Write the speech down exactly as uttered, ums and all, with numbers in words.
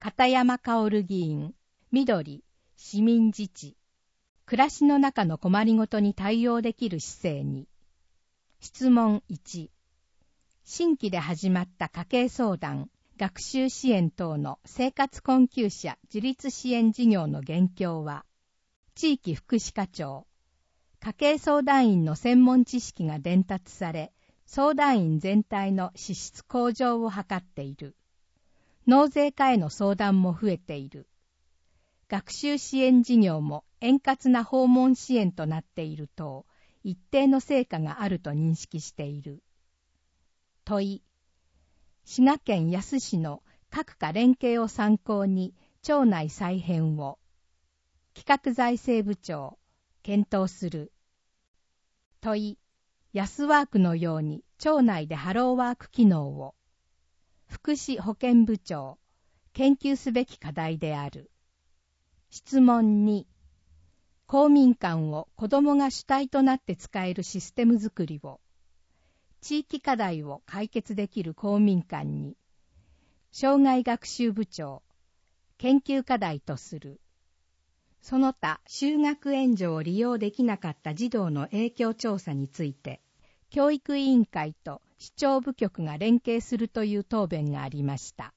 片山薫議員、緑、市民自治。暮らしの中の困りごとに対応できる姿勢に。質問いち。新規で始まった家計相談、学習支援等の生活困窮者自立支援事業の現況は、地域福祉課長、家計相談員の専門知識が伝達され、相談員全体の資質向上を図っている。納税課への相談も増えている。学習支援事業も円滑な訪問支援となっている等、一定の成果があると認識している。問い。滋賀県野洲市の各課連携を参考に庁内再編を。企画財政部長、検討する。問い。ヤスワークのように庁内でハローワーク機能を。福祉保健部長、研究すべき課題である。質問に、公民館を子どもが主体となって使えるシステム作りを、地域課題を解決できる公民館に、障害学習部長、研究課題とする。その他、就学援助を利用できなかった児童の影響調査について、教育委員会と市長部局が連携するという答弁がありました。